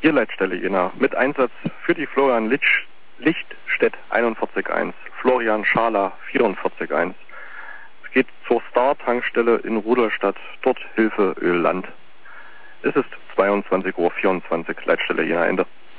Hier Leitstelle Jena mit Einsatz für die Florian Lichtstedt 41.1, Florian Schala 44.1. Es geht zur Star-Tankstelle in Rudolstadt, dort Hilfe Ölland. Es ist 22:24 Uhr, Leitstelle Jena Ende.